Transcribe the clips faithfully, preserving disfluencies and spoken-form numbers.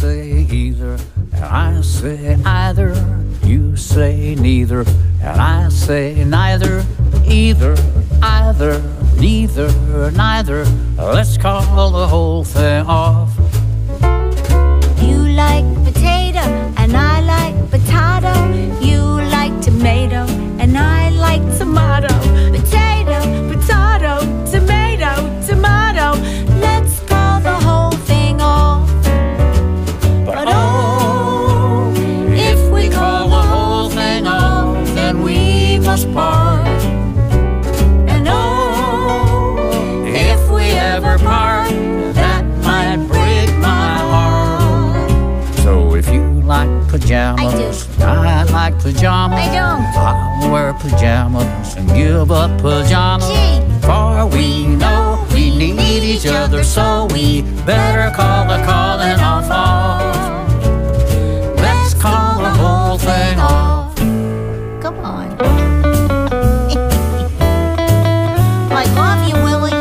say either, and I say either. You say neither, and I say neither. Either, either, neither, neither. Let's call the whole thing off. You like potato, and I like potato. You like tomato, and I like tomato. Potato, potato, tomato, tomato. Let's call the whole thing off. But oh, if we call the whole thing off, then we must part. And oh, if we ever part, that might break my heart. So if you like pajamas, I, I like pajamas. I don't. I'll wear pajamas and give up pajamas. Gee. For we know we need each other, so we better call the calling off off. Let's call the whole thing off. Come on. I love you, Willie.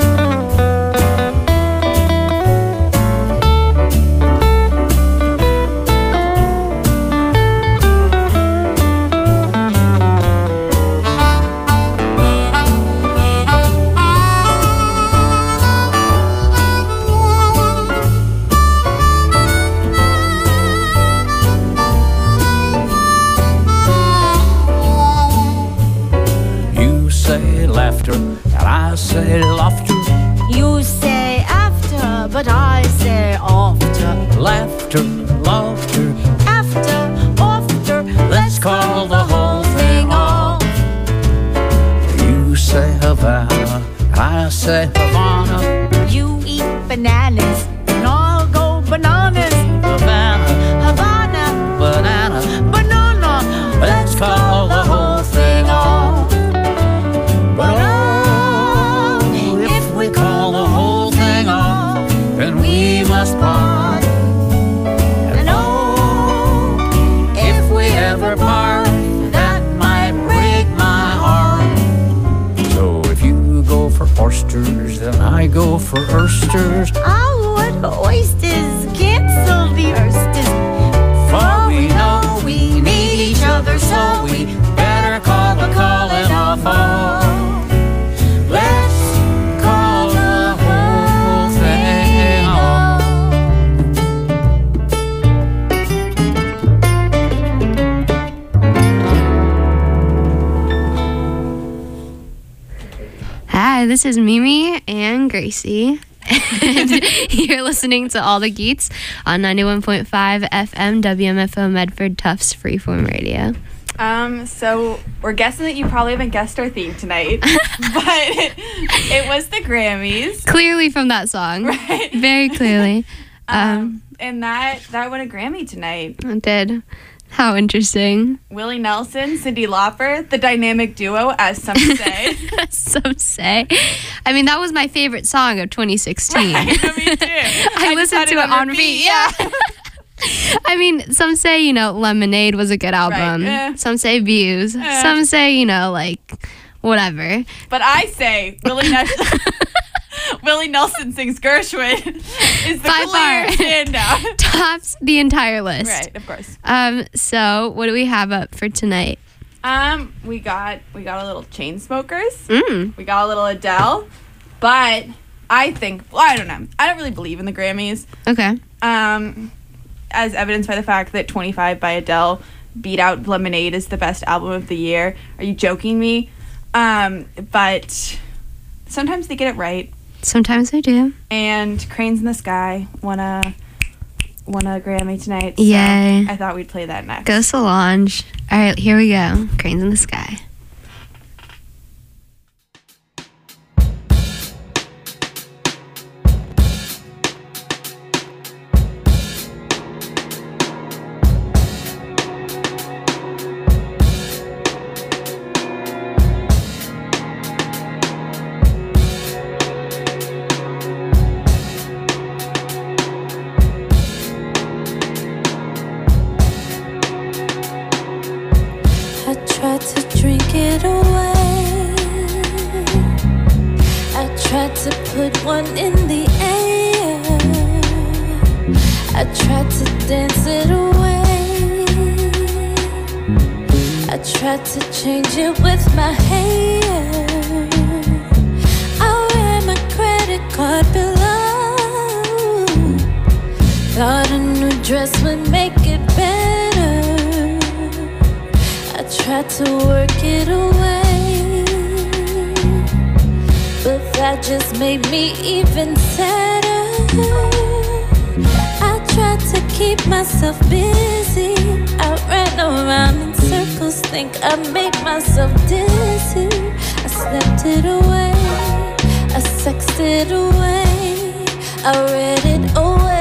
You say laughter, and I say laughter. You say after, but I say after. Laughter, laughter. After, after. Let's call the whole thing off. You say Havana, and I say Havana. You eat bananas, and I'll go bananas. Havana, Havana, banana. banana. Let's call the whole thing off. But oh, if we call the whole thing off, then we must part. And oh, if we ever part, that might break my heart. So if you go for oysters, then I go for oysters. Oh, what oysters? Cancel the oysters. For we know we need each other, so we better call the calling off off. Let's call the whole thing off. Hi, this is Mimi and Gracie. And you're listening to All the Geets on ninety-one point five F M W M F O Medford Tufts Freeform Radio. Um, so we're guessing that you probably haven't guessed our theme tonight, but it, it was the Grammys. Clearly from that song. Right. Very clearly. Um, Um, and that that won a Grammy tonight. it did. How interesting. Willie Nelson, Cyndi Lauper, the dynamic duo, as some say. Some say. I mean, that was my favorite song of twenty sixteen. Right, me too. I, I just listened had to it on repeat. Yeah. I mean, some say, you know, Lemonade was a good album. Right, eh. Some say Views. Eh. Some say, you know, like, whatever. But I say Willie Nelson. Willie Nelson sings Gershwin is the By clear far. standout. Tops the entire list. Right, of course. Um, so what do we have up for tonight? Um, we got we got a little Chainsmokers. Mm. We got a little Adele, but I think well, I don't know. I don't really believe in the Grammys. Okay. Um, as evidenced by the fact that twenty-five by Adele beat out Lemonade as the best album of the year. Are you joking me? Um, but sometimes they get it right. Sometimes I do. And Cranes in the Sky won a won a Grammy tonight. So Yay. I thought we'd play that next. Go Solange. All right, here we go. Cranes in the Sky. One in the air. I I tried to dance it away. I tried to change it with my hair. I ran my credit card below. Thought a new dress would make it better. I tried to work it away, but that just made me even sadder. I tried to keep myself busy. I ran around in circles, think I made myself dizzy. I slept it away, I sexed it away, I read it away.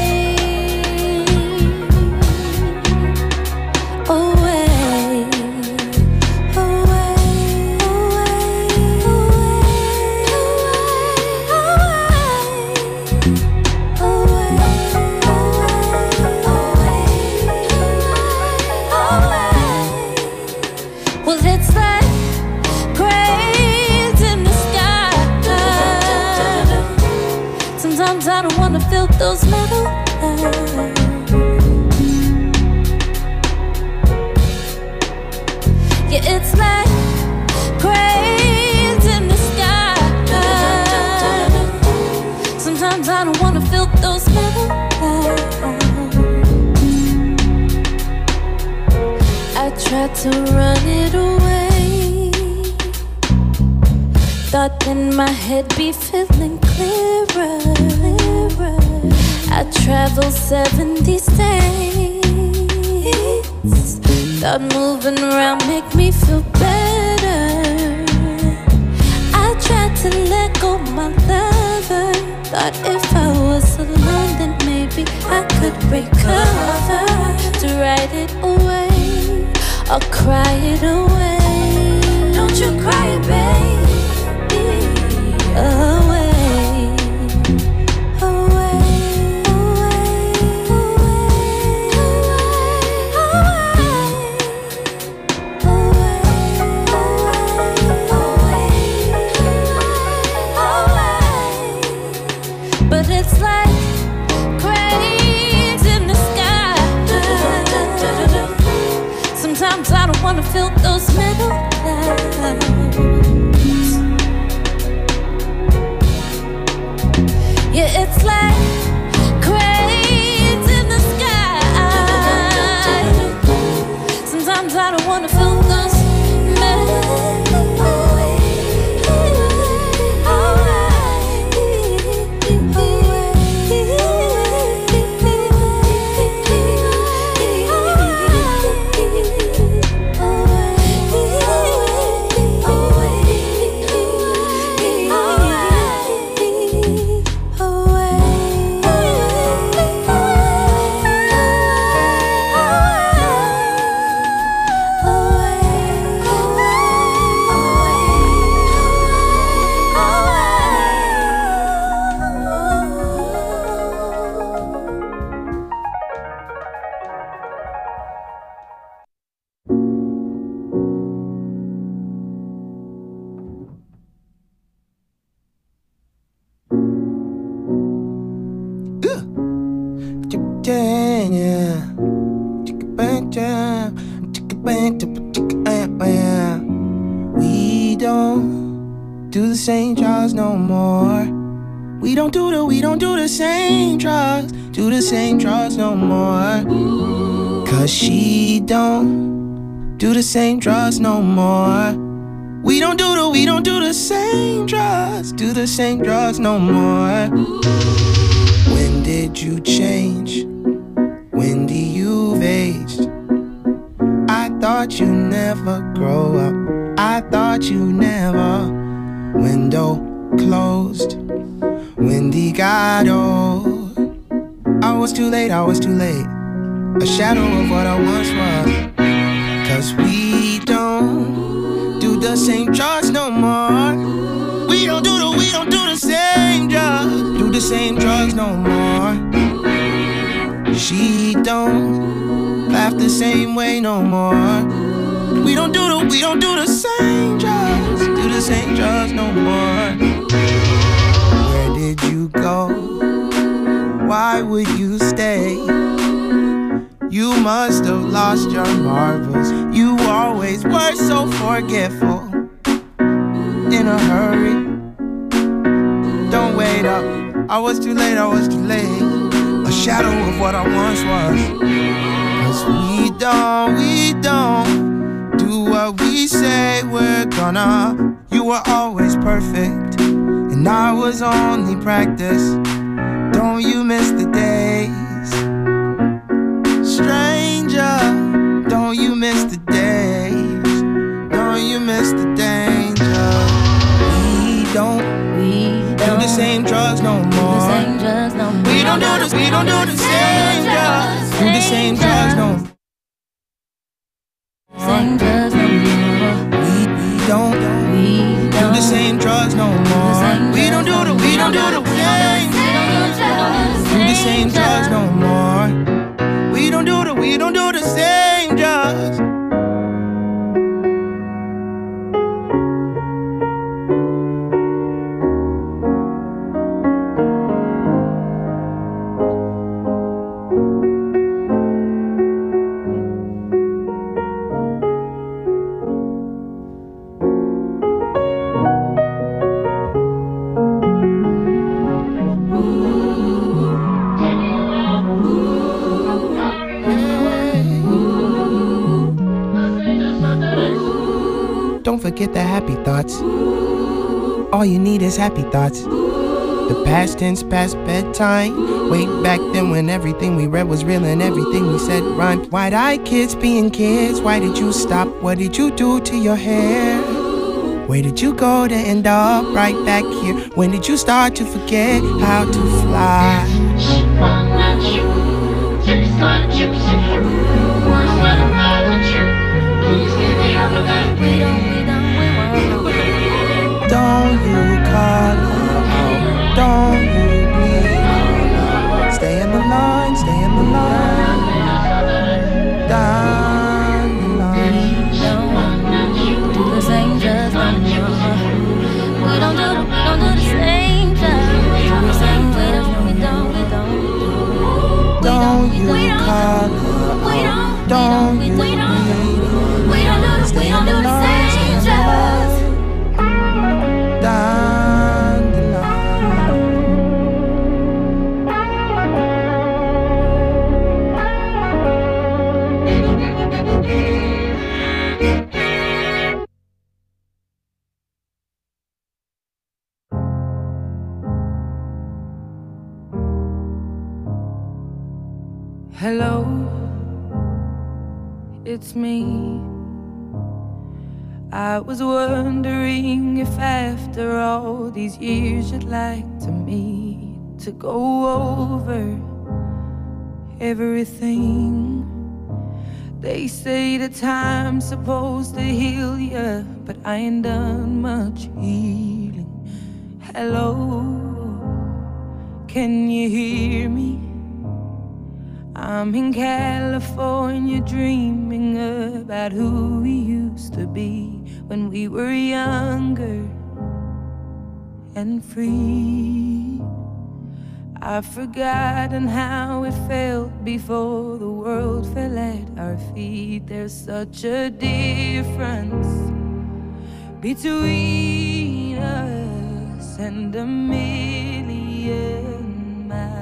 I don't wanna feel those metal lines. Yeah, it's like cranes in the sky. Sometimes I don't wanna feel those metal lines. I tried to run it away, thought then my head be feeling clearer. I traveled seventy states, thought moving around make me feel better. I tried to let go my lover, thought if I was alone then maybe I could recover. To write it away or cry it away. Don't you cry, baby, away. I don't wanna feel those metal lines. Yeah, it's like cranes in the sky. Sometimes I don't wanna feel those metal We don't do the same drugs no more. We don't do the, we don't do the same drugs, do the same drugs no more. Cause she don't do the same drugs no more. We don't do the, we don't do the same drugs, do the same drugs no more. When did you change? Wendy, you've aged. I thought you never grow up. I thought you never. Window closed. Wendy got old. I was too late, I was too late. A shadow of what I once was. Cause we don't do the same drugs no more. We don't do the, we don't do the same drugs, do the same drugs no more. She don't laugh the same way no more. We don't do the, we don't do the same drugs, do the same drugs no more. Where did you go? why would you stay? You must have lost your marbles. You always were so forgetful. In a hurry, don't wait up. I was too late, I was too late. A shadow of what I once was. Cause we don't, we don't do what we say we're gonna. You were always perfect, and I was only practice. Don't you miss the days? Stranger, don't you miss the days? Don't you miss the danger? We don't, we don't do the same drugs no more. The same drugs no more. We don't do this, we don't do the same drugs. Do the same drugs no more. Same drugs no more. We, we don't, we don't do the same drugs no more. We don't do the, we don't do the same drugs. Do the same drugs no more. We don't do the, we don't do the same drugs. Don't forget the happy thoughts. All you need is happy thoughts. The past tense past bedtime. Way back then when everything we read was real and everything we said rhymed. Wide-eyed kids being kids. Why did you stop? What did you do to your hair? Where did you go to end up? Right back here. When did you start to forget how to fly? Don't you call her out, don't you bleed. Stay in the line, stay in the line. Down the line. Don't do the same just no more. We don't do, we don't do the same just. Do the same just, we don't, we don't. Don't you call her out, don't you bleed. We don't do the, we don't do the same just. Down the line. Hello, it's me. I was wondering if after all these years you'd like to meet to go over everything. They say the time's supposed to heal ya, but I ain't done much healing. Hello, can you hear me? I'm in California dreaming about who we used to be when we were younger and free. I've forgotten how it felt before the world fell at our feet. There's such a difference between us and a million miles.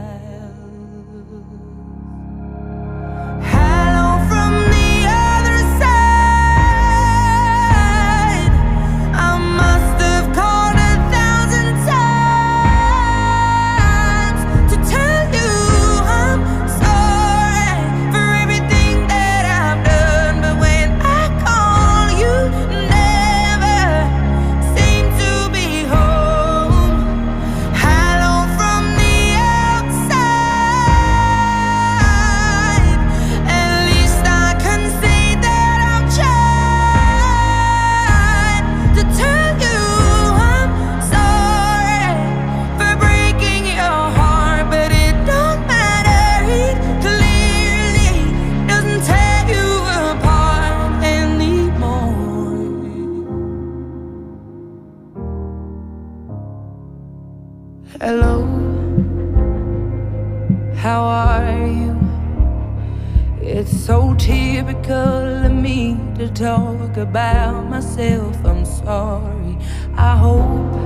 how are you? It's so typical of me to talk about myself. I'm sorry. I hope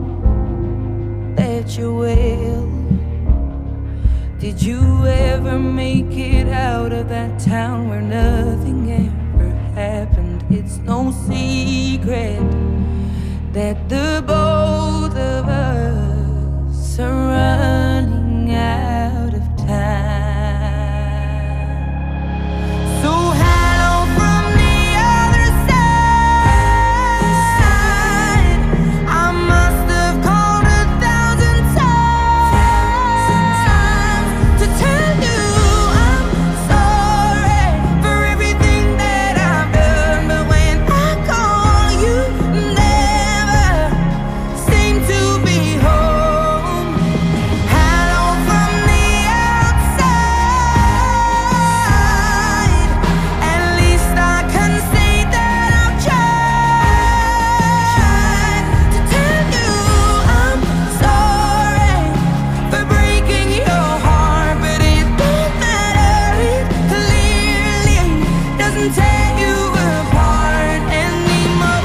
that you're well. Did you ever make it out of that town where nothing ever happened? It's no secret that the both of us are running out of time. So hello from the other side. I must have called a thousand times to tell you I'm sorry for everything that I've done. But when I call, you never seem to be home. Hello from the outside. At least I can say that I've tried to tell you I'm sorry for breaking your heart. But it don't matter, it clearly doesn't tear you apart anymore.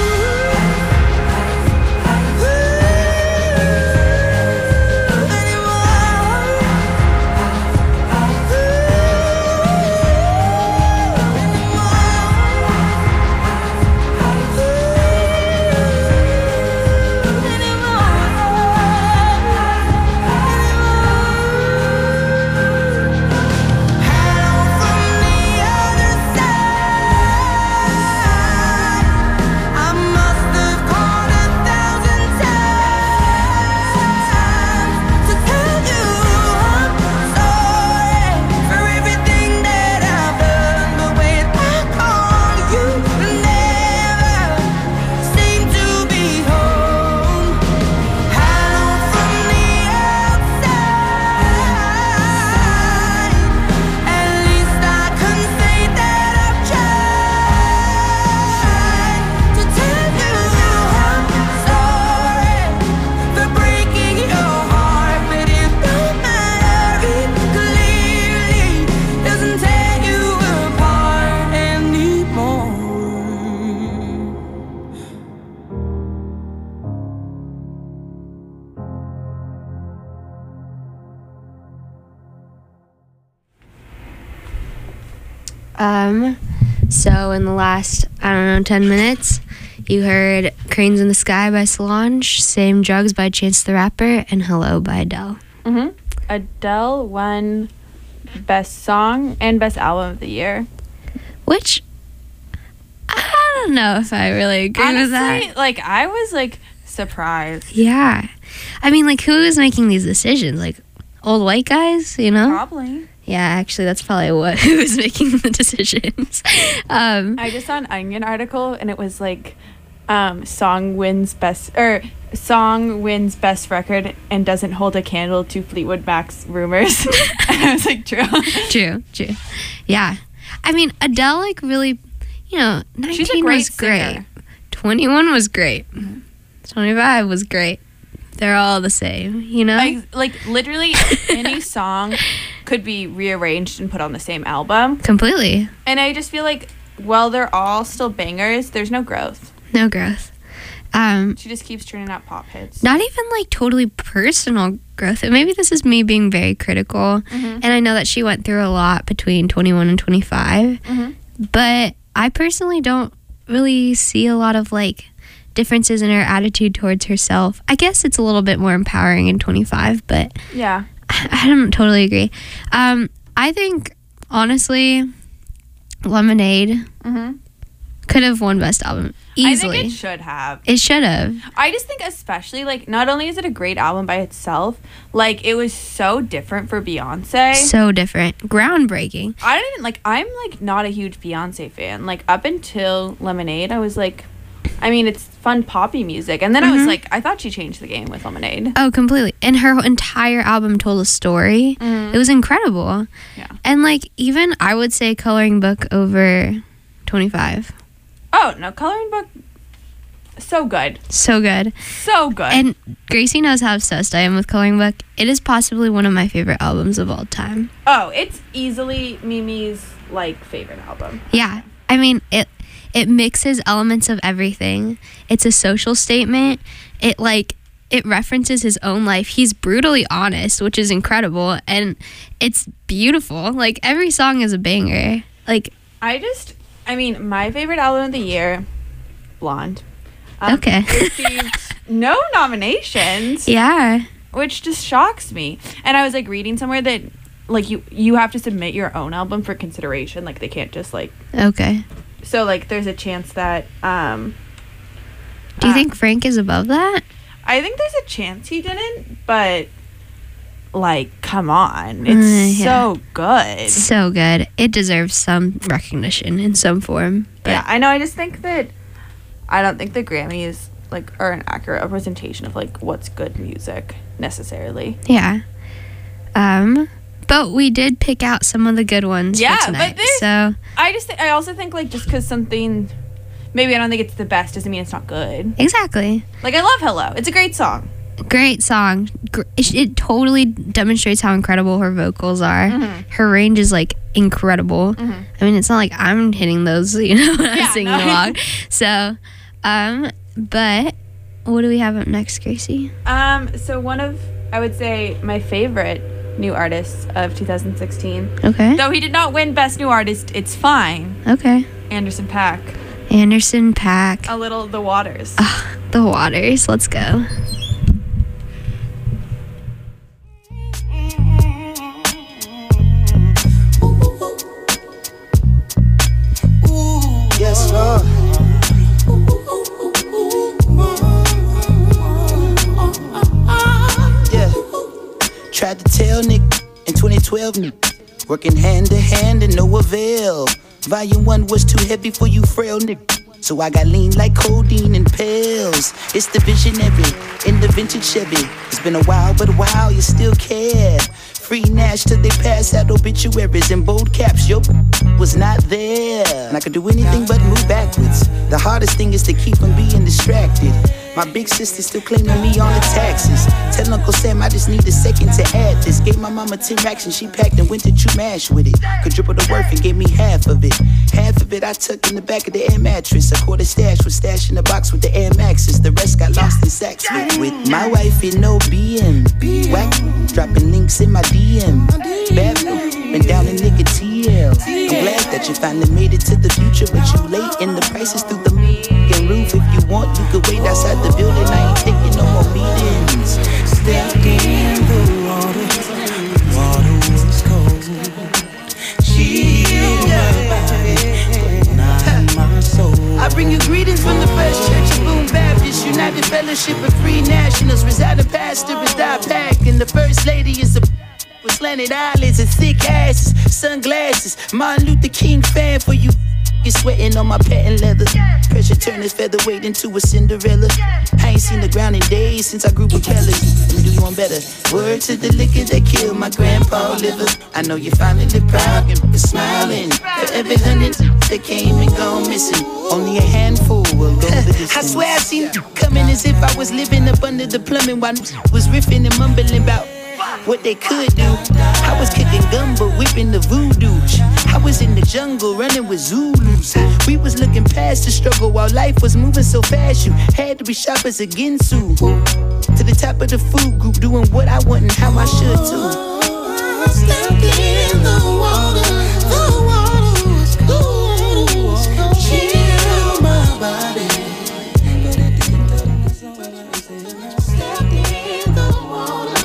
I must have called a thousand times to tell you I'm sorry for everything that I've done. But when I call, you never seem to be home. Hello from the outside. At least I can say that I've tried to tell you I'm sorry for breaking your heart. But it don't matter, it clearly doesn't tear you apart anymore. Um, so in the last, I don't know, ten minutes, you heard Cranes in the Sky by Solange, Same Drugs by Chance the Rapper, and Hello by Adele. Mm-hmm. Adele won Best Song and Best Album of the Year. Which, I don't know if I really agree with that. Honestly, like, I was, like, surprised. Yeah. I mean, like, who is making these decisions? Like, old white guys, you know? Probably. Yeah, actually, that's probably what who is making the decisions. um, I just saw an Onion article, and it was like, um, song wins best, or song wins best record and doesn't hold a candle to Fleetwood Mac's Rumors. And I was like, true. true, true. Yeah. I mean, Adele, like, really, you know, She's a nineteen great was great. singer. twenty-one was great. twenty-five was great. They're all the same, you know? Like, like literally any song could be rearranged and put on the same album. Completely. And I just feel like, while they're all still bangers, there's no growth. No growth. Um, She just keeps turning out pop hits. not even like totally personal growth. And maybe this is me being very critical. Mhm. And I know that she went through a lot between twenty-one and twenty-five. Mhm. But I personally don't really see a lot of like differences in her attitude towards herself. I guess it's a little bit more empowering in twenty-five, but Yeah. I, I don't totally agree. Um, I think, honestly, Lemonade Mm-hmm. could have won Best Album easily. I think it should have. It should have. I just think especially, like, not only is it a great album by itself, like, it was so different for Beyonce. So different. Groundbreaking. I didn't, like, I'm, like, not a huge Beyonce fan. Like, up until Lemonade, I was like, I mean, it's fun poppy music. And then I was Mhm. like, I thought she changed the game with Lemonade. Oh, completely. And her entire album told a story. Mhm. It was incredible. Yeah. And, like, even I would say Coloring Book over twenty-five. Oh, no, Coloring Book So good. So good. So good. And Gracie knows how obsessed I am with Coloring Book. It is possibly one of my favorite albums of all time. Oh, it's easily Mimi's, like, favorite album. Yeah. I mean, it it mixes elements of everything. It's a social statement. It, like, it references his own life. He's brutally honest, which is incredible. And it's beautiful. Like, every song is a banger. Like, I just, I mean, my favorite album of the year, Blonde. Um, okay. Received no nominations. Yeah. Which just shocks me. And I was, like, reading somewhere that, like, you, you have to submit your own album for consideration. Like, they can't just, like... Okay. So, like, there's a chance that, um... Do you uh, think Frank is above that? I think there's a chance he didn't, but, like, come on. It's Uh, yeah. so good. So good. It deserves some recognition in some form. But Yeah, I know. I just think that... I don't think the Grammys, like, are an accurate representation of, like, what's good music, necessarily. Yeah. Um... But we did pick out some of the good ones Yeah, for but tonight. there's- So I just... Th- I also think, like, just because something... Maybe I don't think it's the best doesn't mean it's not good. exactly. Like, I love Hello. It's a great song. Great song. Gr- It, it totally demonstrates how incredible her vocals are. Mhm. Her range is like incredible. Mhm. I mean, it's not like I'm hitting those, you know, when Yeah, I'm singing no. along. So, um, but what do we have up next, Gracie? Um, so one of, I would say, my favorite new artists of two thousand sixteen. Okay. Though he did not win Best New Artist, it's fine. Okay. Anderson .Paak. Anderson .Paak. A Little The Waters. Ugh, the Waters. Let's go. Yes, Lord. Yeah. Tried to tell Nick in twenty twelve, Nick. Working hand to hand and no avail. Volume one was too heavy for you frail, Nick. So I got lean like codeine and pills. It's the visionary in the vintage Chevy. It's been a while, but wow, you still care. Free Nash till they pass out obituaries in bold caps. Yo, was not there. And I could do anything but move backwards. The hardest thing is to keep from being distracted. My big sister still claiming me on the taxes. Tell Uncle Sam I just need a second to add this. Gave my mama ten racks and she packed and went to Chumash with it. Could triple the worth and gave me half of it. Half of it I tucked in the back of the air mattress. A quarter stash was stashed in the box with the Air Maxes. The rest got lost in sacks with, with my wife in no B M. Whack, dropping links in my D M. Bad been down in nigga T L. I'm glad that you finally made it to the future, but you late in the prices through the f***ing roof. If you want, you could wait outside the building. I ain't taking no more meetings. Step in the water, water was cold. Chill my body, but not my soul. I bring you greetings from the First Church of Boone Baptist, United Fellowship of Free Nationals. Residing pastor is Pack, and the First Lady is a with slanted eyelids and thick asses, sunglasses. Martin Luther King fan for you. You're sweating on my patent leather. Pressure turned this featherweight into a Cinderella. I ain't seen the ground in days since I grew propellers. Let me do you one better. Word to the liquor that killed my grandpa liver. I know you finally proud and smiling. For every hundred that came and gone missing, only a handful will go the distance. I swear I seen you coming as if I was living up under the plumbing while was riffing and mumbling about what they could do. I was kicking gumbo, whipping the voodoo. I was in the jungle running with Zulus. We was looking past the struggle while life was moving so fast. You had to be sharp as a Ginsu. To the top of the food group, doing what I want and how I should too. Stepped in the water, the water was cool. Chill my body. Stepped in the water.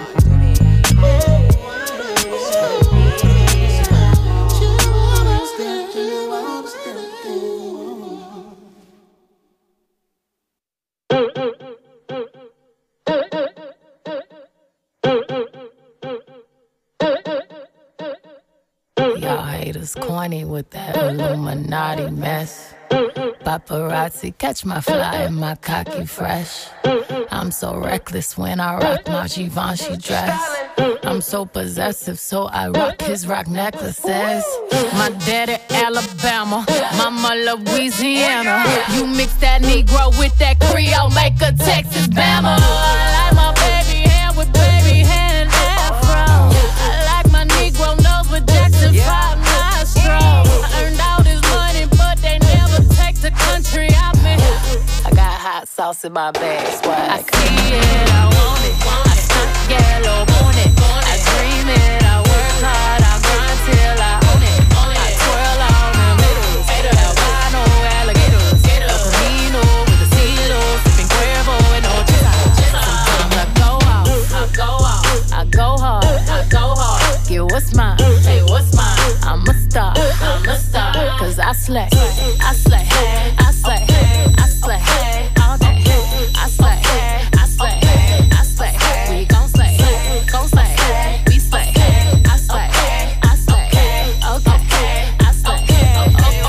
Y'all haters corny with that Illuminati mess. Paparazzi catch my fly and my cocky fresh. I'm so reckless when I rock my Givenchy dress. I'm so possessive, so I rock his rock necklaces. My daddy Alabama, mama Louisiana. You mix that Negro with that Creole, make a Texas Bama. I like my baby hair with baby hair and afro. I like my Negro nose with Jackson five nostrils. I earned all this money, but they never take the country out me. I got hot sauce in my bag, swag. I see it, I want it. I stunt yellow, want it. I dream it, I work hard, I grind till I own it. I twirl on them hitters, albino alligators. El Camino with the CeeLo, sipping Cuervo and Ochita. Sometimes I go out, I go out, I go hard, I go hard. Get what's mine, hey, what's mine? I'm a star, I'm a star. Cause I slay, I slay, I slay, I slay. All day, I slay, I slay, I slay. We gon' slay, gon' slay, we slay. I slay, I slay, okay, I slay, okay,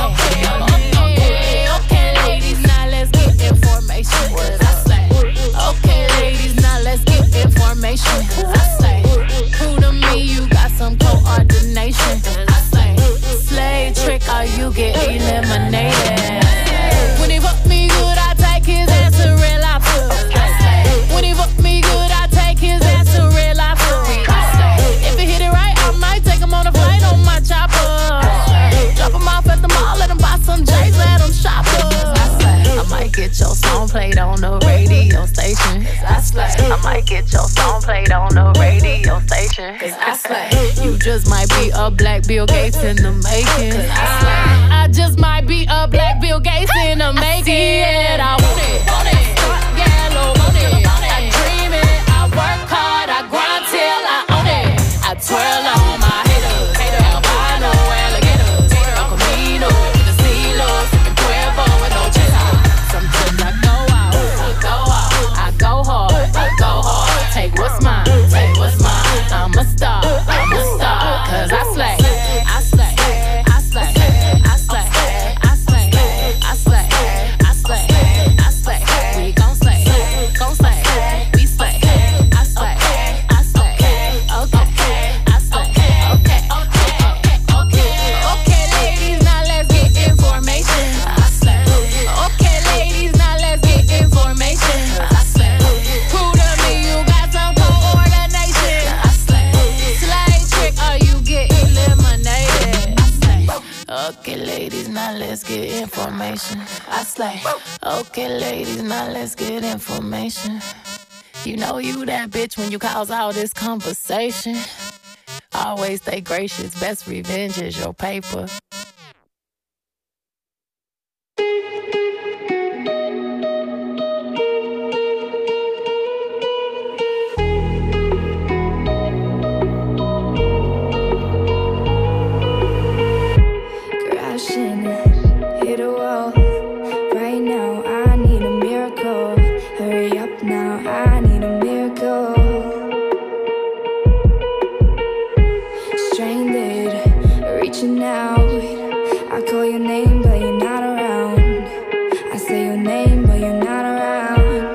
okay, okay, ladies, now let's get information. I slay, okay, ladies, now let's get information. I slay, prove to me you got some coordination. I slay, slay trick or you get eliminated. When he fuck me good, I take his ass to real lobster. When he fuck me good, I take his ass to real lobster. If he hit it right, I might take him on a flight on my chopper. Drop him off at the mall, let him buy some J's, let him shop up. I might get your song played on the radio station. I might get your song played on the radio station. I slay. You just might be a black Bill Gates in the making. I just might be a black Bill Gates in the making. I see it, I want it, want it. Yellow, want it. I dream it, I work hard, I grind till I own it. I twirl on my haters, albino alligators. El Camino with the CeeLo, sipping Cuervo and Ochita. Sometimes I go out, I go out, I go hard, I go hard. Take what's mine, take what's mine. I'm a star, I'm a star. Cause I slay, I slay, I slay, I slay, I slay, I slay, I slay, I slay. We gon' slay, gon' slay, we slay. I slay, I slay, okay, I slay, okay, okay, okay, okay, ladies, now let's get information. I slay, okay, ladies, now let's get information. I slay, prove to me you got some coordination. I slay, slay trick or you get eliminated. I slay, okay, ladies, now let's get information. I slay, okay, ladies, now let's get information. You know you that bitch when you cause all this conversation. Always stay gracious, best revenge is your paper. Crashing, hit a wall. Right now, I need a miracle. Hurry up now, I need a miracle. Stranded, reaching out. I call your name, but you're not around. I say your name, but you're not around.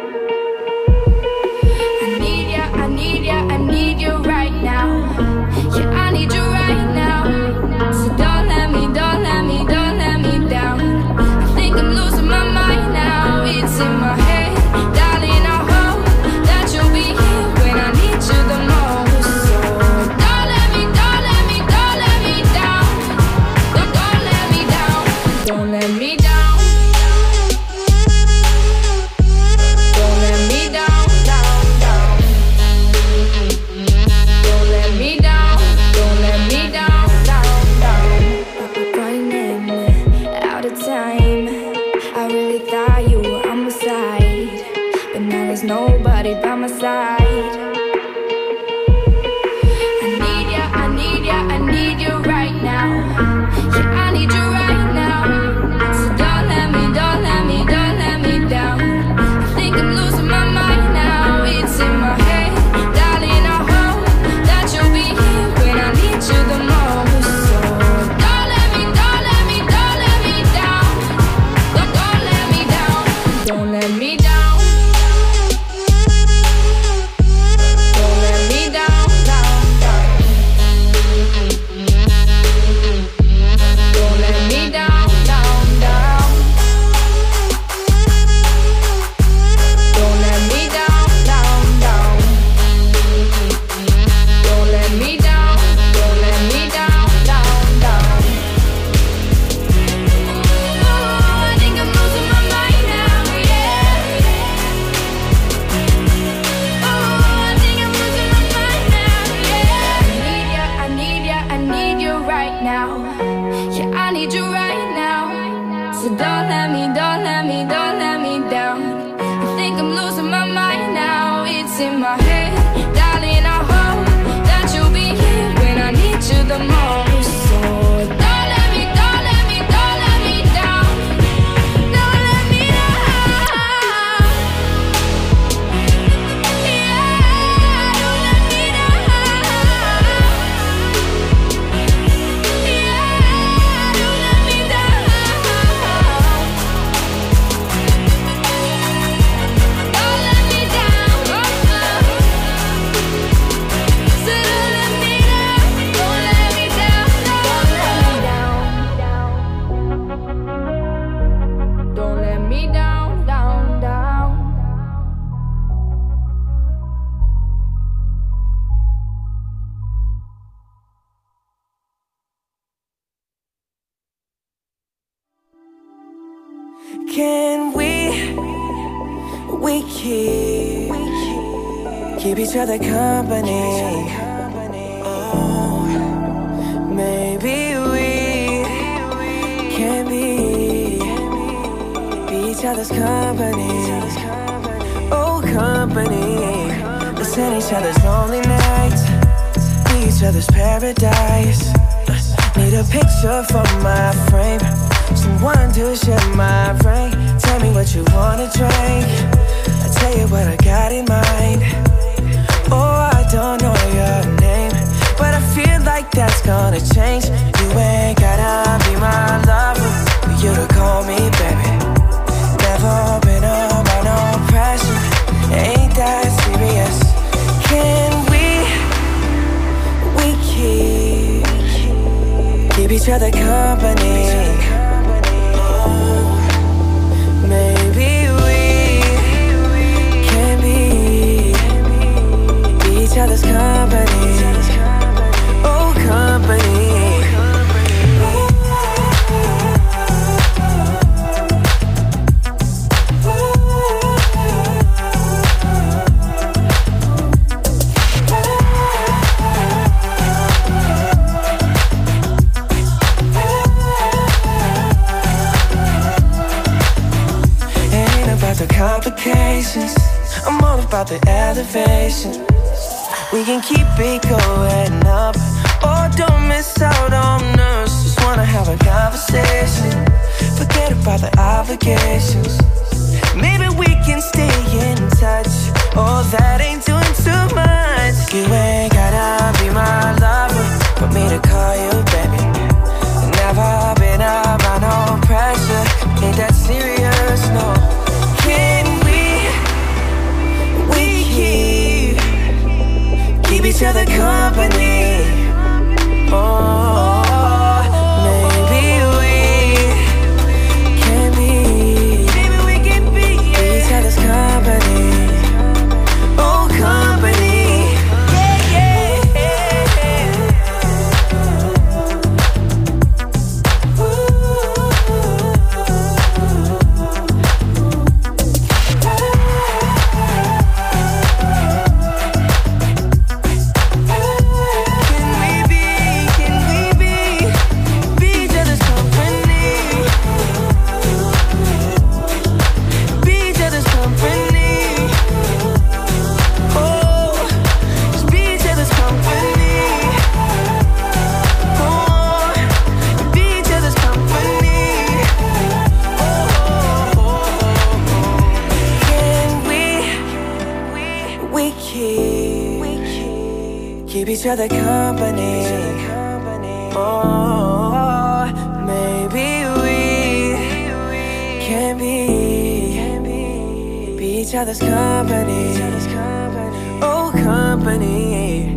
I need ya, I need ya, I need you right now. Yeah, I need you right now. So don't let me, don't let me, don't let me down. I think I'm losing my mind now. It's in my head, darling, I hope that you'll be here when I need you the most. So don't let me, don't let me, don't let me down. Don't, don't let me down. Don't let me down. Don't let me down, down, down. Don't let me down. Don't let me down, down, down. Running out of time. I really thought you were on my side, but now there's nobody by my side. I need ya, I need ya, I need you right now. Yeah, I need you right now. So don't let me, don't let me, don't let me down. I think I'm losing my mind now. It's in my head, darling, I hope that you'll be here when I need you the most. So don't let me, don't let me, don't let me down. Don't, don't let me down. Don't let me down. voice in my head, darling, I hope that you'll be here when I need you the most. So don't let me, don't let me, don't let me down. Don't let me down. Yeah, don't let me down. Yeah, don't let me down. Don't let me down. So don't let me down. Don't let me down. Don't let me down, down, down. Can we, we keep, keep each other company? Oh, maybe we can be, be each other's company. Oh, company. Listen each other's lonely nights, be each other's paradise. Need a picture for my frame, someone to share my brain. Tell me what you wanna drink, I'll tell you what I got in mind. Oh, I don't know your name, but I feel like that's gonna change. You ain't gotta be my lover for you to call me baby. Never been under no pressure, ain't that serious. Can we, we keep, keep each other company? Oh, maybe we can be, be each other's company. Oh, company. The complications, I'm all about the elevation. We can keep it going up, or don't miss out on us. Just wanna have a conversation, forget about the obligations. Maybe we can stay in touch, oh that ain't doing too much. You ain't gotta be my lover for me to call you baby. Never been around no pressure, ain't that serious, no. Can we, we keep, keep each other company? Oh, maybe we can be, maybe we can be, be each other's company. Oh, company. Yeah, yeah. Keep each other company. Oh, maybe we can be, be each other's company. Oh, company.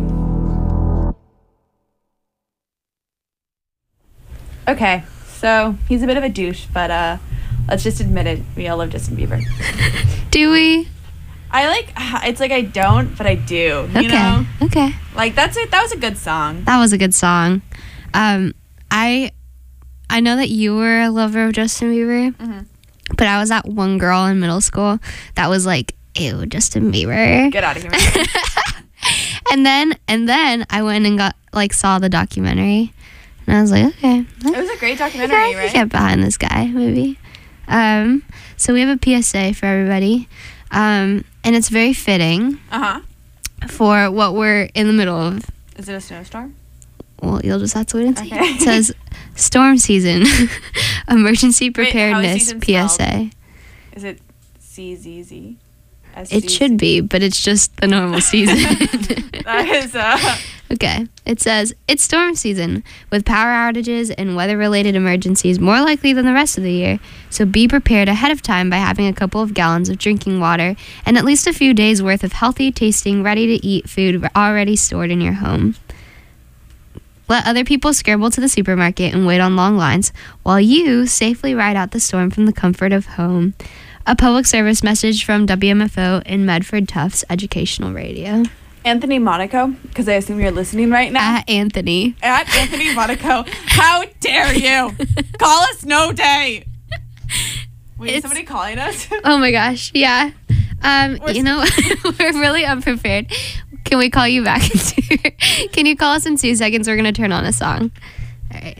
Okay, so he's a bit of a douche, but uh, let's just admit it. We all love Justin Bieber. Do we? I like. It's like I don't, but I do. You Okay. know? Okay. Like that's it. That was a good song. That was a good song. Um, I I know that you were a lover of Justin Bieber, Mhm. but I was that one girl in middle school that was like, ew, Justin Bieber. Get out of here, man. And then and then I went and got like saw the documentary, and I was like, okay, It was a great documentary, I can right? get behind this guy maybe. Um, so we have a P S A for everybody. Um, and it's very fitting Uh huh. for what we're in the middle of. Is it a snowstorm? Well, you'll just have to wait and see. Okay. It says storm season, emergency Wait, how is preparedness, season P S A. Is it C Z Z? It should be, but it's just the normal season. That is, uh. Okay. It says it's storm season with power outages and weather-related emergencies more likely than the rest of the year. So be prepared ahead of time by having a couple of gallons of drinking water and at least a few days worth of healthy, tasting, ready-to-eat food already stored in your home. Let other people scramble to the supermarket and wait on long lines while you safely ride out the storm from the comfort of home. A public service message from W M F O and Medford Tufts Educational Radio. Anthony Monaco, because I assume you're listening right now. At Anthony. At Anthony Monaco. How dare you? Call us no day. Wait, is It's- somebody calling us? Oh my gosh, yeah. Um, We're you know, we're really unprepared. Can we call you back in two? Can you call us in two seconds? We're gonna turn on a song. All right.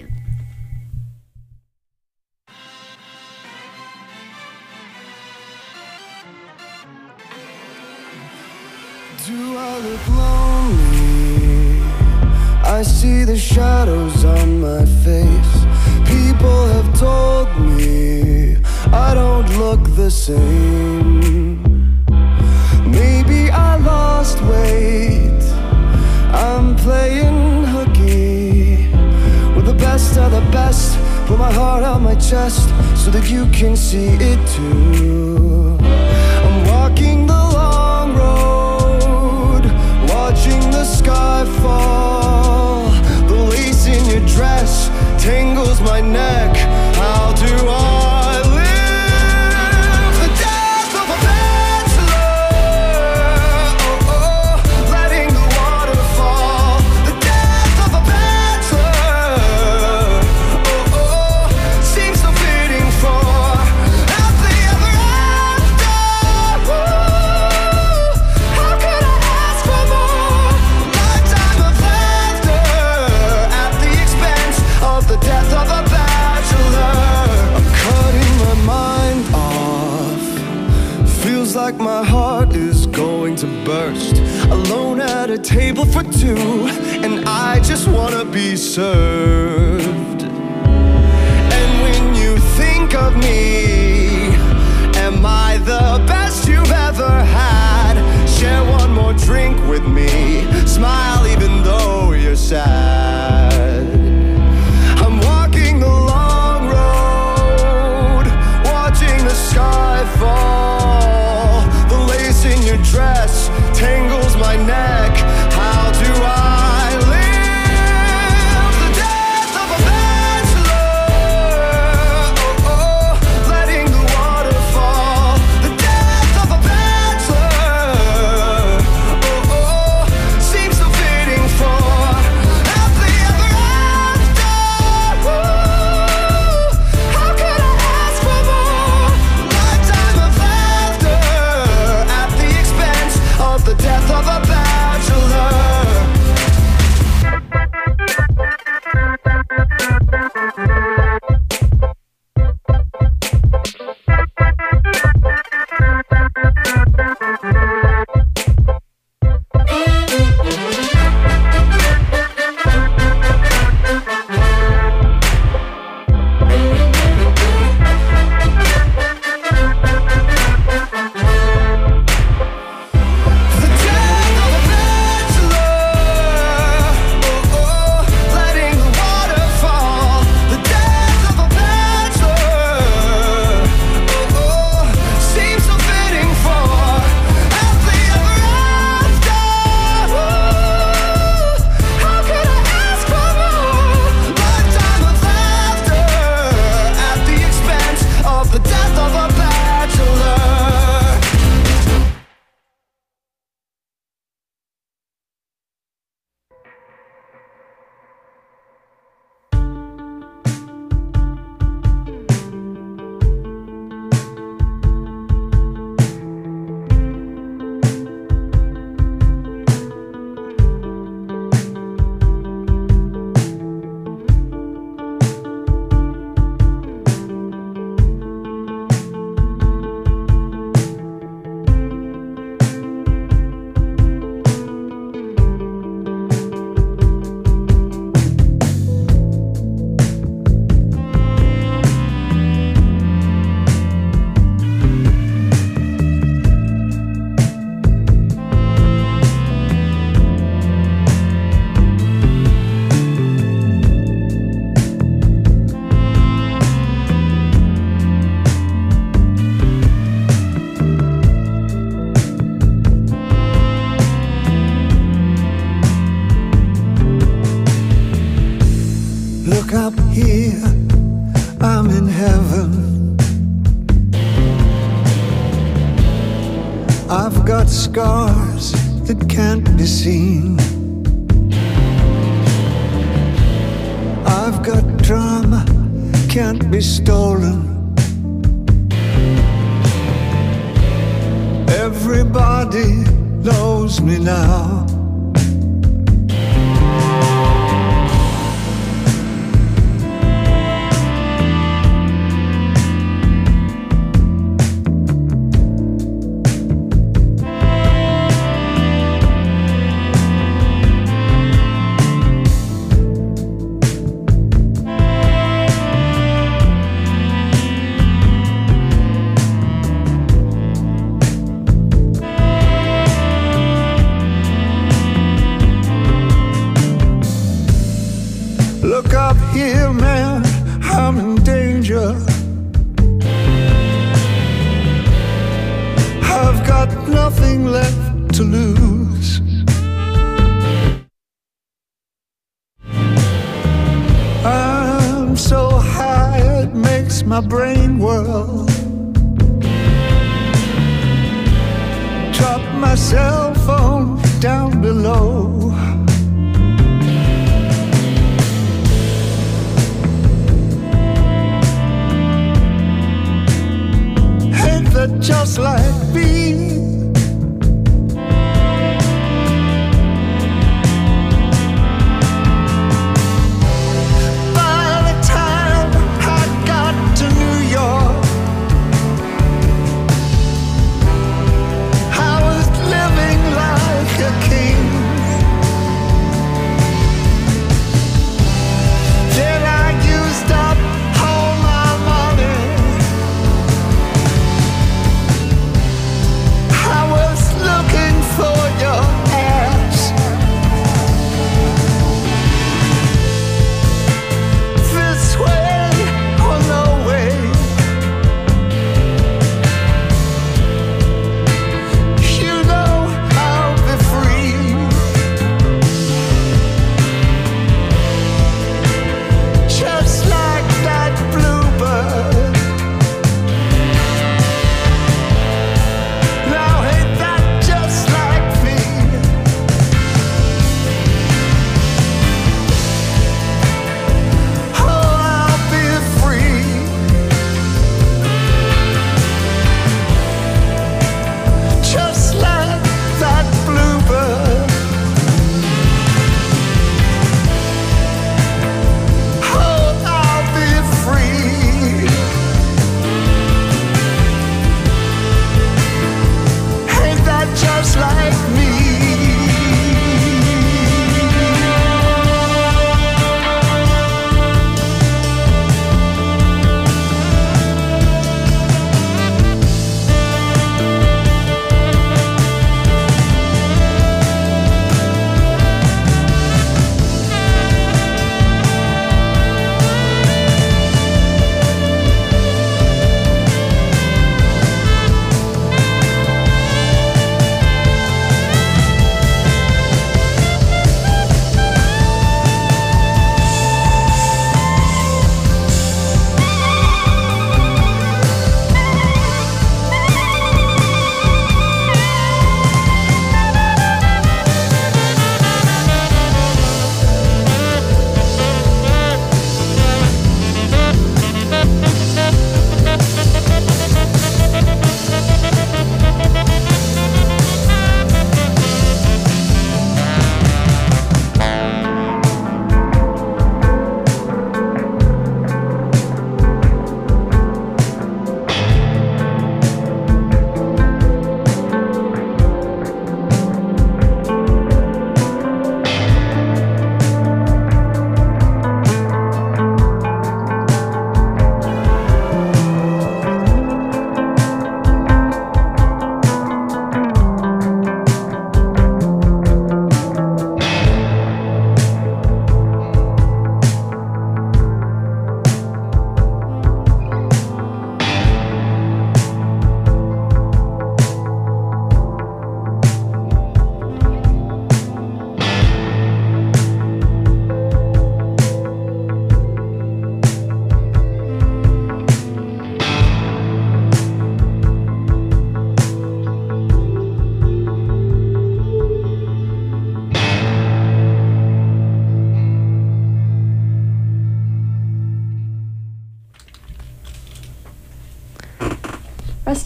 Do I look lonely? I see the shadows on my face. People have told me I don't look the same. Maybe I lost weight. I'm playing hooky with the best of the best. Put my heart on my chest so that you can see it too. I'm walking the long road, watching the sky fall. The lace in your dress tangles my neck. How do I live the death of a bachelor? Oh, oh, letting the water fall. The death of a bachelor. Oh, oh, seems so fitting for happily ever after. Ooh, how could I ask for more? Lifetime of laughter at the expense of the death of a bachelor. I'm cutting my mind off. Feels like my heart is going to burst. Alone at a table for two, and I just wanna be served. And when you think of me, am I the best you've ever had? Share one more drink with me. Smile even though you're sad. I'm walking the long road, watching the sky fall. The lace in your dress tangles my neck. How do I live the death of a bachelor? Oh, oh, letting the water fall. The death of a bachelor. here, I'm in heaven. I've got scars that can't be seen. I've got drama, can't be stolen. Everybody knows me now. Look up here, man, I'm in danger. I've got nothing left to lose. I'm so high it makes my brain whirl. Drop my cell phone down below. That just like me, by the time I got to New York, I was living like a king. Then I used up all my money.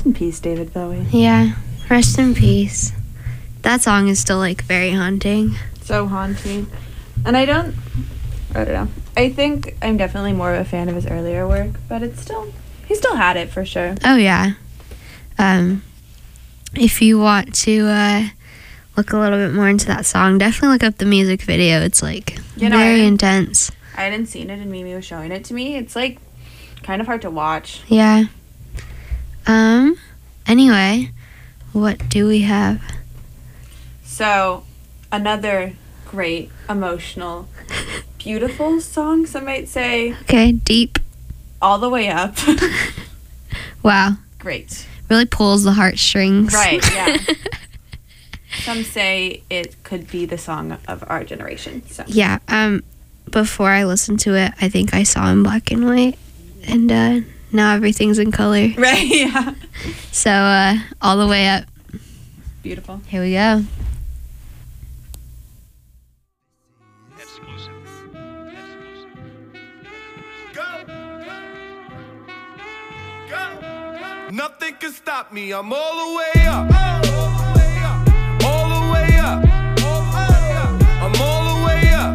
Rest in peace, David Bowie. Yeah, rest in peace. That song is still like very haunting. So haunting. And I don't, I don't know. I think I'm definitely more of a fan of his earlier work, but it's still, he still had it for sure. Oh yeah. Um, if you want to uh, look a little bit more into that song, definitely look up the music video. It's like You know, very I- intense. I hadn't seen it and Mimi was showing it to me. It's like kind of hard to watch. Yeah. Um. Anyway, what do we have? So, another great, emotional, beautiful song, some might say. Okay, Deep. All the Way Up. Wow. Great. Really pulls the heartstrings. Right, yeah. Some say it could be the song of our generation. So. Yeah. Um. Before I listened to it, I think I saw in black and white, and uh, now everything's in color. Right, yeah. So, uh, All the Way Up. Beautiful. Here we go. Nothing can stop me. I'm all the way up. All the way up. All the way up. I'm all the way up.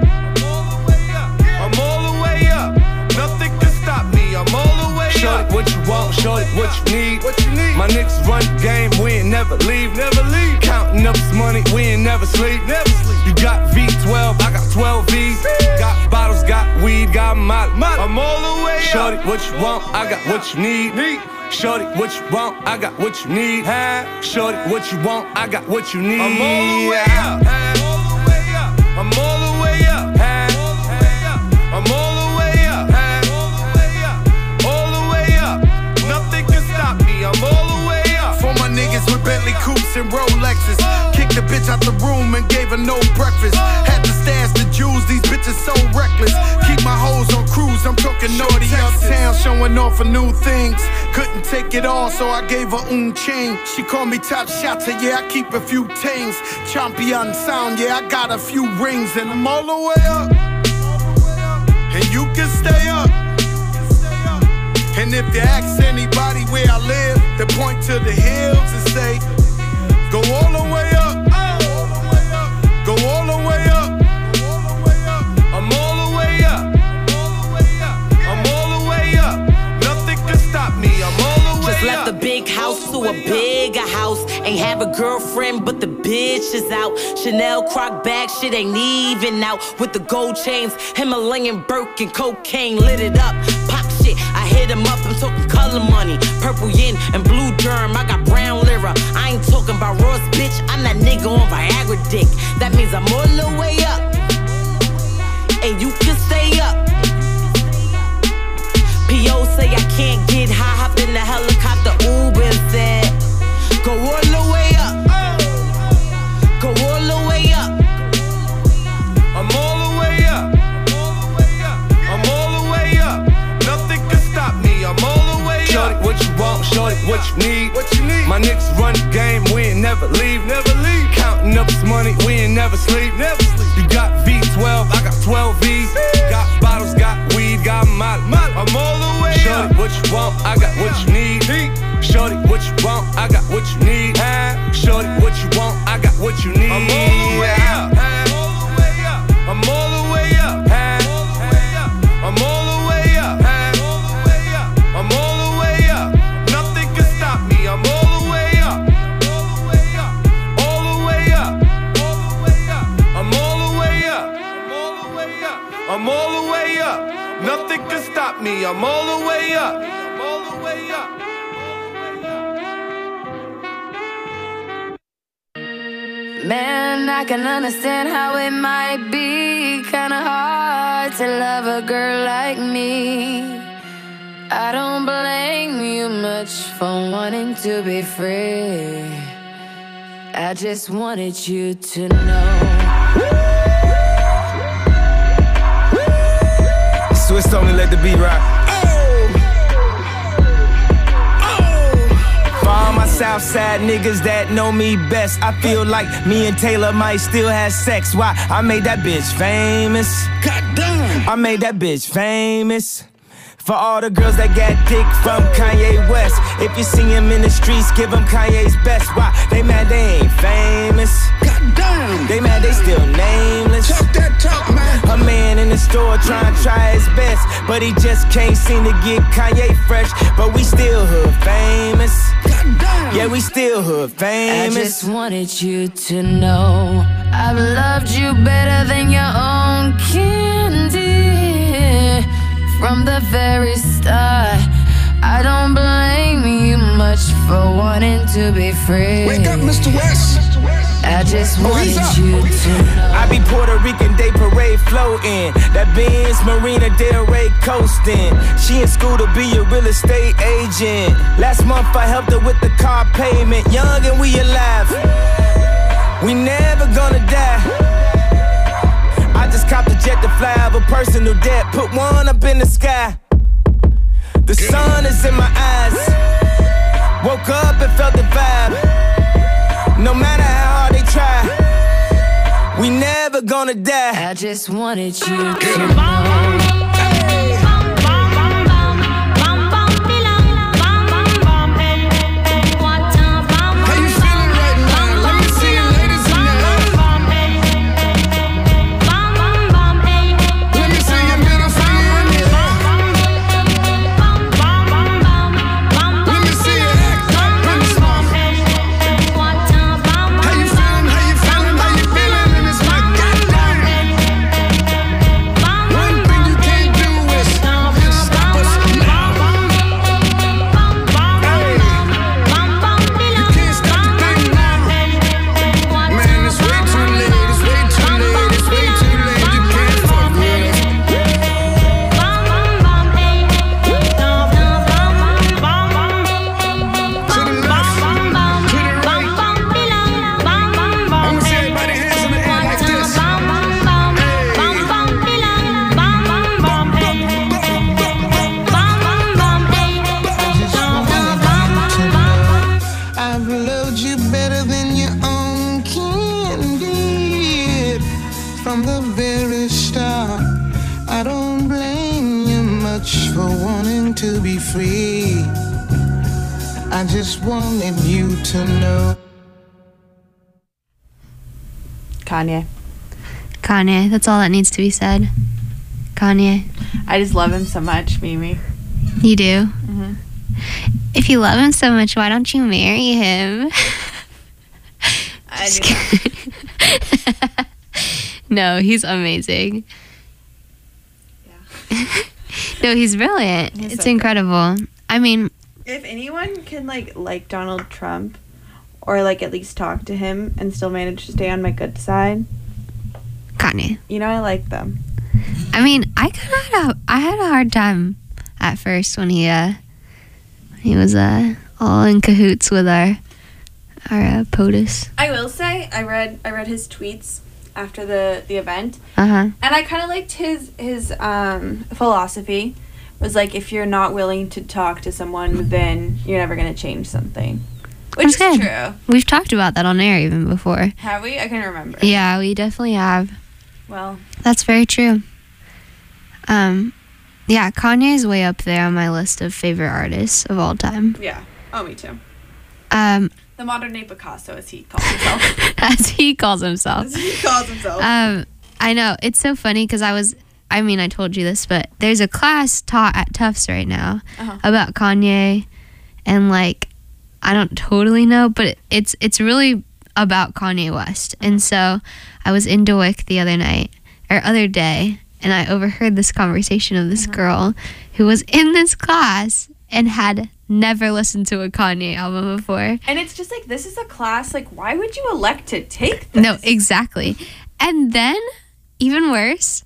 I'm all the way up. Nothing can stop me. I'm all the way up. Shorty, what you want? Shorty, what you need? What you need? My niggas run the game. We ain't never leave. Never leave. Counting up this money. We ain't never sleep. Never sleep. You got V twelve. I got twelve V's. Got bottles. Got weed. Got molly. I'm all the way up. Shorty, what you want? I got what you need. Need. Shorty, what you want? I got what you need. Huh? Shorty, what you want? I got what you need. I'm all the way up. All the way up. I'm all the way up. I'm all the way up. All the way up. Nothing can stop me. I'm all the way up. For my niggas with Bentley coupes and Rolexes. Kicked the bitch out the room and gave her no breakfast. Had to stash the jewels, these bitches so reckless. Keep my hoes on cruise, I'm talking naughty uptown, showing off for new things. Couldn't take it all, so I gave her un chain. She called me top shotter, yeah, I keep a few tings. Champion sound, yeah, I got a few rings. And I'm all the way up, and you can stay up. And if you ask anybody where I live, they point to the hills and say, go all the way up, go all the way up. I'm all the way up. I'm all the way up. Nothing can stop me. I'm all the way Just up. left a big house to a bigger house. Ain't have a girlfriend, but the bitch is out. Chanel croc bag, shit ain't even out. With the gold chains, Himalayan Birkin, cocaine lit it up. Pop shit, I hit him up, I'm talking color money. Purple yin and blue germ, I got brown lira. I ain't talking about Ross, bitch, I'm that nigga on Viagra dick. That means I'm all the way up, and you can stay up. P O say I can't get high, hop in the helicopter, Uber and said, go all the way up, go all the way up. I'm all the way up. I'm all the way up. Nothing can stop me. I'm all the way up. Shorty, what you want? Shorty, what you need? What you need? My niggas run the game. We ain't never leave. Never leave. Counting up this money. We ain't never sleep. Never sleep. You got V twelve. I got twelve V's. Got bottles. Got weed. Got molly. I'm all the way Shorty, up. what you want? I got what you need. Shorty, what you want? I got what you need. Shorty, what you want? I got what you need. I'm all the way up. I'm all the way up. I'm all the way up. I'm all the way up. Nothing can stop me. I'm all the way up. All the way up. I'm all the way up. I'm all the way up. Nothing can stop me. I'm all the way up. I'm all the way up. Man, I can understand how it might be kinda hard to love a girl like me. I don't blame you much for wanting to be free. I just wanted you to know. Swiss only let the beat rock. For all my Southside niggas that know me best, I feel like me and Taylor might still have sex. Why? I made that bitch famous. God damn. I made that bitch famous. For all the girls that got dick from Kanye West. If you see him in the streets, give him Kanye's best. Why? They mad they ain't famous. Goddamn. They mad they still nameless. Talk that talk, man. A man in the store trying to try his best, but he just can't seem to get Kanye fresh. But we still hood famous. Goddamn. Yeah, we still hood famous. I just wanted you to know I've loved you better than your own candy. From the very start, I don't blame you much for wanting to be free. Wake up, Mister West. I just Oh, wanted he's up. you to know. I be Puerto Rican Day Parade floating. That Benz Marina Del Rey coasting. She in school to be a real estate agent. Last month I helped her with the car payment. Young and we alive. We never gonna die. I just copped a jet to fly over personal debt. Put one up in the sky. The sun is in my eyes. Woke up and felt the vibe. No matter how hard they try, we never gonna die. I just wanted you to know. To be free, I just wanted you to know. Kanye. Kanye. That's all that needs to be said. Kanye. I just love him so much, Mimi. You do? Mm-hmm. If you love him so much, why don't you marry him? I do. No, he's amazing. Yeah. No, he's brilliant. He's it's so incredible. I mean, if anyone can like like Donald Trump, or like at least talk to him and still manage to stay on my good side, Kanye. You know, I like them. I mean, I kind of had a I had a hard time at first when he uh he was uh all in cahoots with our our uh, POTUS. I will say I read I read his tweets after the the event, Uh-huh. and I kind of liked his his um philosophy. Was like, if you're not willing to talk to someone, then you're never gonna change something, which is That's good. true. We've talked about that on air even before. Have we? I can't remember. Yeah, we definitely have. Well, That's very true. Um, yeah, Kanye's way up there on my list of favorite artists of all time. yeah. Oh, me too. Um, The modern day Picasso, as he calls himself. as he calls himself. As he calls himself. Um, I know it's so funny because I was. I mean, I told you this, but there's a class taught at Tufts right now Uh-huh. about Kanye, and like, I don't totally know, but it, it's it's really about Kanye West. And so, I was in DeWick the other night or other day, and I overheard this conversation of this Mhm. girl who was in this class and had never listened to a Kanye album before. And it's just like, this is a class, like, why would you elect to take this? No, exactly. And then, even worse,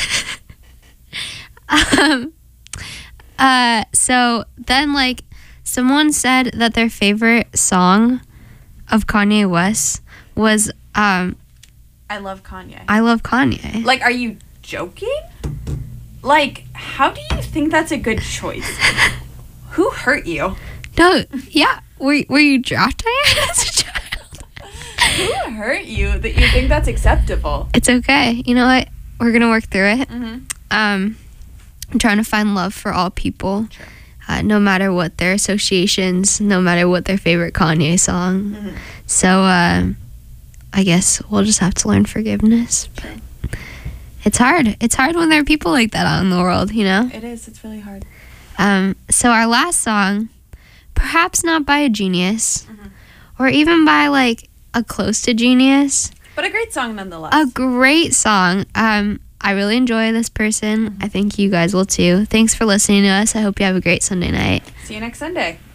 um, uh, so then, like, someone said that their favorite song of Kanye West was, um, I love Kanye. I Love Kanye. Like, are you joking? Like, how do you think that's a good choice? Who hurt you? No, yeah. Were, were you dropped as a child? Who hurt you that you think that's acceptable? It's okay. You know what? We're going to work through it. Mm-hmm. Um, I'm trying to find love for all people, uh, no matter what their associations, no matter what their favorite Kanye song. Mhm. So uh, I guess we'll just have to learn forgiveness. But it's hard. It's hard when there are people like that out in the world, you know? It is. It's really hard. Um, so our last song, perhaps not by a genius, Mhm. or even by like a close to genius, But a great song nonetheless. a great song. Um, I really enjoy this person. I think you guys will too. Thanks for listening to us. I hope you have a great Sunday night. See you next Sunday.